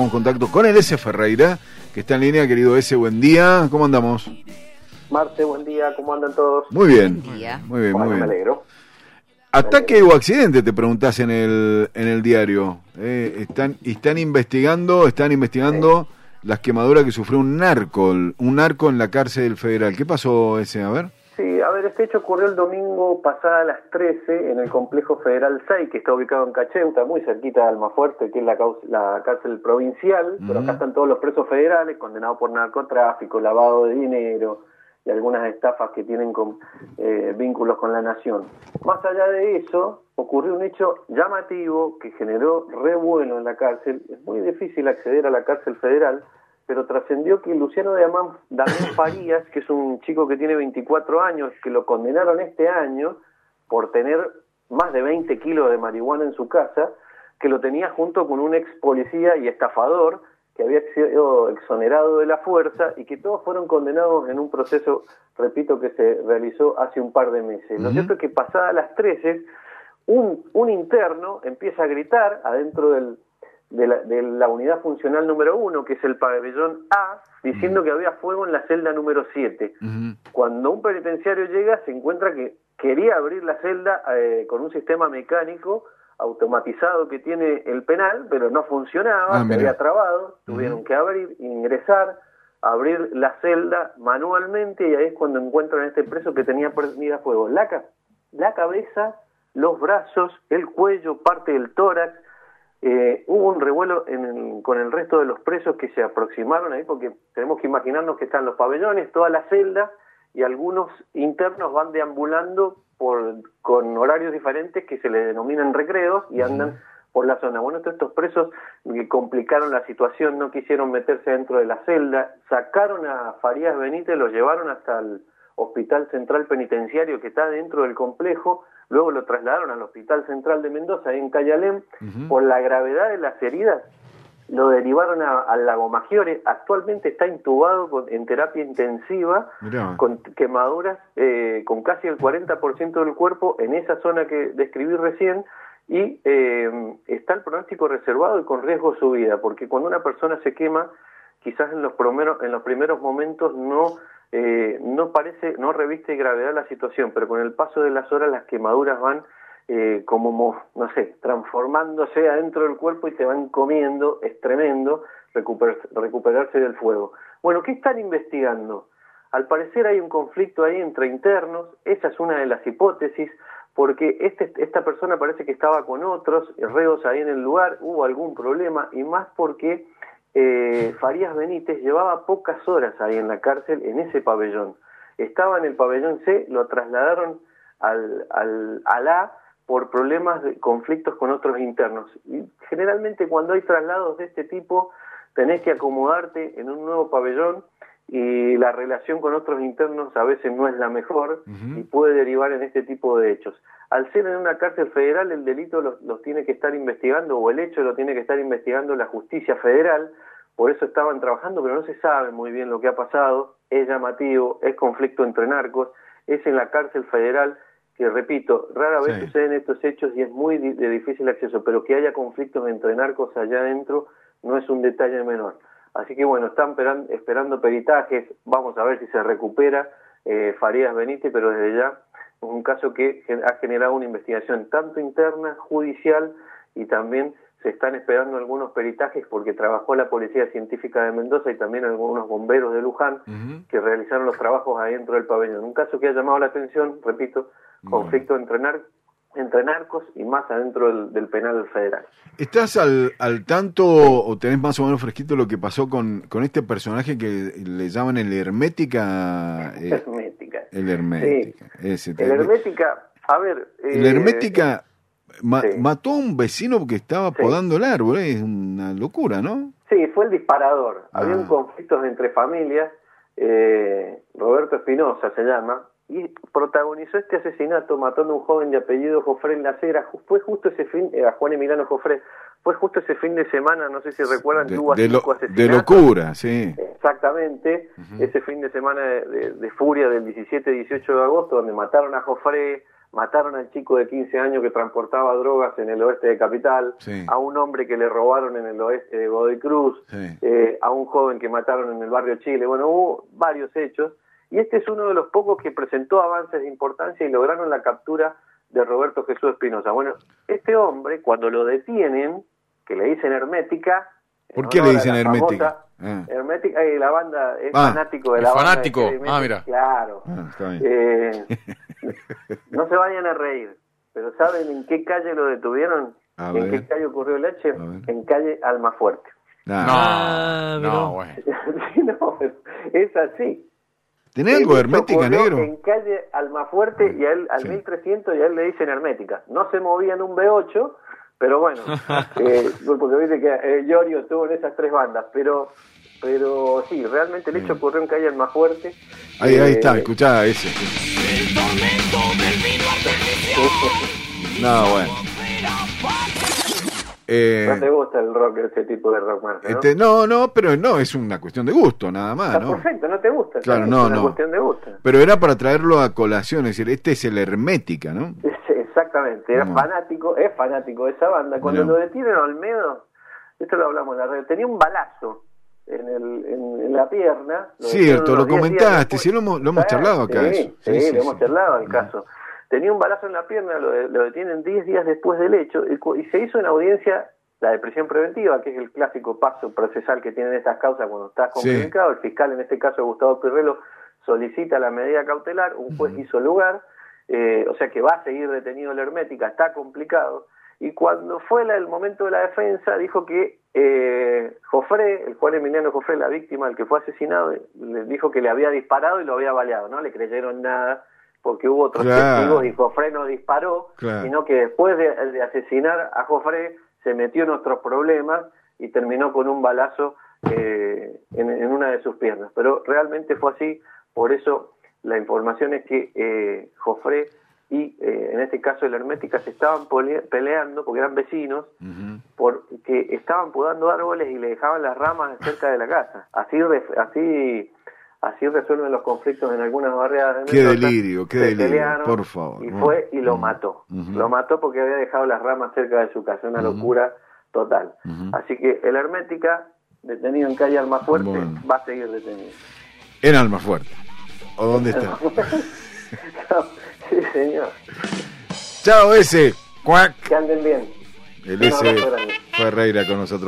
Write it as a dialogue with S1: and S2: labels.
S1: tomamos contacto con el S. Ferreira, que está en línea. Querido S, buen día. ¿Cómo andamos?
S2: Marce, buen día. ¿Cómo andan todos?
S1: Muy bien.
S3: Buen día.
S1: Muy bien,
S2: Bueno,
S1: muy bien.
S2: me alegro.
S1: ¿Ataque o accidente? Te preguntás en el diario. Están investigando las quemaduras que sufrió un narco en la cárcel federal. ¿Qué pasó ese? A ver.
S2: Sí, a ver, este hecho ocurrió el domingo pasada a las 13 en el Complejo Federal 6, que está ubicado en Cacheuta, muy cerquita de Almafuerte, que es la cárcel provincial, pero acá están todos los presos federales condenados por narcotráfico, lavado de dinero y algunas estafas que tienen vínculos con la nación. Más allá de eso, ocurrió un hecho llamativo que generó revuelo en la cárcel. Es muy difícil acceder a la cárcel federal, pero trascendió que Luciano Damián Farías, que es un chico que tiene 24 años, que lo condenaron este año por tener más de 20 kilos de marihuana en su casa, que lo tenía junto con un ex policía y estafador que había sido exonerado de la fuerza y que todos fueron condenados en un proceso, repito, que se realizó hace un par de meses. Lo cierto es que pasadas las 13, un interno empieza a gritar adentro de la unidad funcional número 1, que es el pabellón A, diciendo que había fuego en la celda número 7. Cuando un penitenciario llega, se encuentra que quería abrir la celda con un sistema mecánico automatizado que tiene el penal, pero no funcionaba, se había trabado, tuvieron que ingresar, abrir la celda manualmente, y ahí es cuando encuentran a este preso que tenía prendida fuego la cabeza, los brazos, el cuello, parte del tórax. Hubo un revuelo con el resto de los presos que se aproximaron ahí, porque tenemos que imaginarnos que están los pabellones, toda la celda, y algunos internos van deambulando con horarios diferentes que se le denominan recreos y andan por la zona. Bueno, estos presos complicaron la situación, no quisieron meterse dentro de la celda, sacaron a Farías Benítez, lo llevaron hasta el Hospital Central Penitenciario que está dentro del complejo. Luego lo trasladaron al Hospital Central de Mendoza, ahí en Cayalén. Por la gravedad de las heridas, lo derivaron al Lago Maggiore. Actualmente está intubado en terapia intensiva. Mirá. Con quemaduras, con casi el 40% del cuerpo en esa zona que describí recién, y está el pronóstico reservado y con riesgo de su vida, porque cuando una persona se quema, quizás en los primeros momentos no reviste gravedad la situación, pero con el paso de las horas las quemaduras van transformándose adentro del cuerpo y te van comiendo. Es tremendo recuperarse del fuego. Bueno, ¿qué están investigando? Al parecer hay un conflicto ahí entre internos, esa es una de las hipótesis, porque esta persona parece que estaba con otros reos ahí en el lugar, hubo algún problema, y más porque Farías Benítez llevaba pocas horas ahí en la cárcel, en ese pabellón. Estaba en el pabellón C, lo trasladaron al A por problemas de conflictos con otros internos. Y generalmente cuando hay traslados de este tipo, tenés que acomodarte en un nuevo pabellón, y la relación con otros internos a veces no es la mejor y puede derivar en este tipo de hechos. Al ser en una cárcel federal, el delito los tiene que estar investigando, o el hecho lo tiene que estar investigando la justicia federal. Por eso estaban trabajando, pero no se sabe muy bien lo que ha pasado. Es llamativo, es conflicto entre narcos, es en la cárcel federal, que repito, rara vez suceden estos hechos y es muy de difícil acceso, pero que haya conflictos entre narcos allá adentro no es un detalle menor. Así que bueno, están esperando peritajes, vamos a ver si se recupera Farías Benítez, pero desde ya es un caso que ha generado una investigación tanto interna, judicial, y también se están esperando algunos peritajes porque trabajó la Policía Científica de Mendoza y también algunos bomberos de Luján que realizaron los trabajos ahí dentro del pabellón. Un caso que ha llamado la atención, repito, conflicto entre narcos y más adentro del penal federal.
S1: ¿Estás al tanto o tenés más o menos fresquito lo que pasó con este personaje que le llaman el Hermética? El Hermética.
S2: Sí. El Hermética, a ver...
S1: el Hermética mató a un vecino porque estaba podando el árbol, es una locura, ¿no?
S2: Sí, fue el disparador. Había un conflicto entre familias, Roberto Espinosa se llama, y protagonizó este asesinato matando a un joven de apellido Jofré en Las Heras. Fue justo ese a Juan Emiliano Jofré, fue justo ese fin de semana, no sé si recuerdan, tuvo 5 asesinatos.
S1: De locura, sí.
S2: Exactamente, ese fin de semana de furia del 17-18 de agosto, donde mataron a Jofré, mataron al chico de 15 años que transportaba drogas en el oeste de Capital,
S1: Sí.
S2: a un hombre que le robaron en el oeste de Godoy Cruz,
S1: Sí.
S2: a un joven que mataron en el barrio Chile. Bueno, hubo varios hechos, y este es uno de los pocos que presentó avances de importancia y lograron la captura de Roberto Jesús Espinosa. Bueno, este hombre, cuando lo detienen, que le dicen Hermética...
S1: ¿Por qué le dicen Hermética?
S2: Hermética, la banda es
S1: Ah,
S2: fanático de
S3: ¿es
S2: la banda.
S3: fanático?
S2: De heavy metal.
S3: Mira.
S2: Claro.
S1: Está bien.
S2: No se vayan a reír, pero ¿saben en qué calle lo detuvieron?
S1: A
S2: ¿En
S1: ver.
S2: qué calle ocurrió el hecho?
S1: A ver.
S2: En calle Almafuerte.
S1: Nah.
S3: No, bueno.
S2: Sí, no, es así.
S1: ¿Tenés algo de Hermética,
S2: Ocurrió
S1: negro?
S2: En calle Almafuerte, y a él, al
S1: Sí.
S2: 1300, y a él le dicen Hermética. No se movía en un B8, pero bueno, porque viste que Yorio estuvo en esas tres bandas, pero sí, realmente el hecho ocurrió en calle Almafuerte.
S1: Ahí está, escuchá ese. No, bueno.
S2: No te gusta el rock, ese tipo de rock, Marce, ¿no?
S1: No, pero no, es una cuestión de gusto, nada más,
S2: Está
S1: ¿no?
S2: perfecto, no te gusta.
S1: Claro,
S2: es
S1: no,
S2: una
S1: no.
S2: cuestión de gusto.
S1: Pero era para traerlo a colación, es decir, este es el Hermética, ¿no?
S2: Exactamente, es fanático de esa banda. Cuando
S1: Mirá.
S2: lo detienen a Olmedo, esto lo hablamos en la red, tenía un balazo en la pierna.
S1: Cierto, lo
S2: 10 días
S1: comentaste,
S2: después.
S1: sí, lo hemos charlado acá.
S2: Sí,
S1: eso.
S2: sí, lo hemos charlado el caso. Tenía un balazo en la pierna, lo detienen 10 días después del hecho, y se hizo una audiencia, la de prisión preventiva, que es el clásico paso procesal que tienen estas causas cuando estás complicado. El fiscal, en este caso Gustavo Pirrelo, solicita la medida cautelar, un juez hizo lugar, o sea que va a seguir detenido la Hermética, está complicado. Y cuando fue el momento de la defensa, dijo que Jofré, el Juan Emiliano Jofré, la víctima, el que fue asesinado, le dijo que le había disparado y lo había baleado. No le creyeron nada, porque hubo otros testigos y Jofré no disparó, sino que después de asesinar a Jofré, se metió en otros problemas y terminó con un balazo en una de sus piernas. Pero realmente fue así, por eso la información es que Jofré y en este caso la Hermética se estaban peleando porque eran vecinos, porque estaban podando árboles y le dejaban las ramas cerca de la casa. Así resuelven los conflictos en algunas barriadas de
S1: Qué
S2: Mendoza.
S1: delirio, por favor.
S2: Y fue y lo mató. Lo mató porque había dejado las ramas cerca de su casa, una locura total. Así que el Hermética, detenido en calle Almafuerte, va a seguir detenido.
S1: En Almafuerte. ¿O dónde está?
S2: Sí, señor.
S1: Chao, ese. Cuac.
S2: Que anden bien.
S1: El ese Ferreira con nosotros.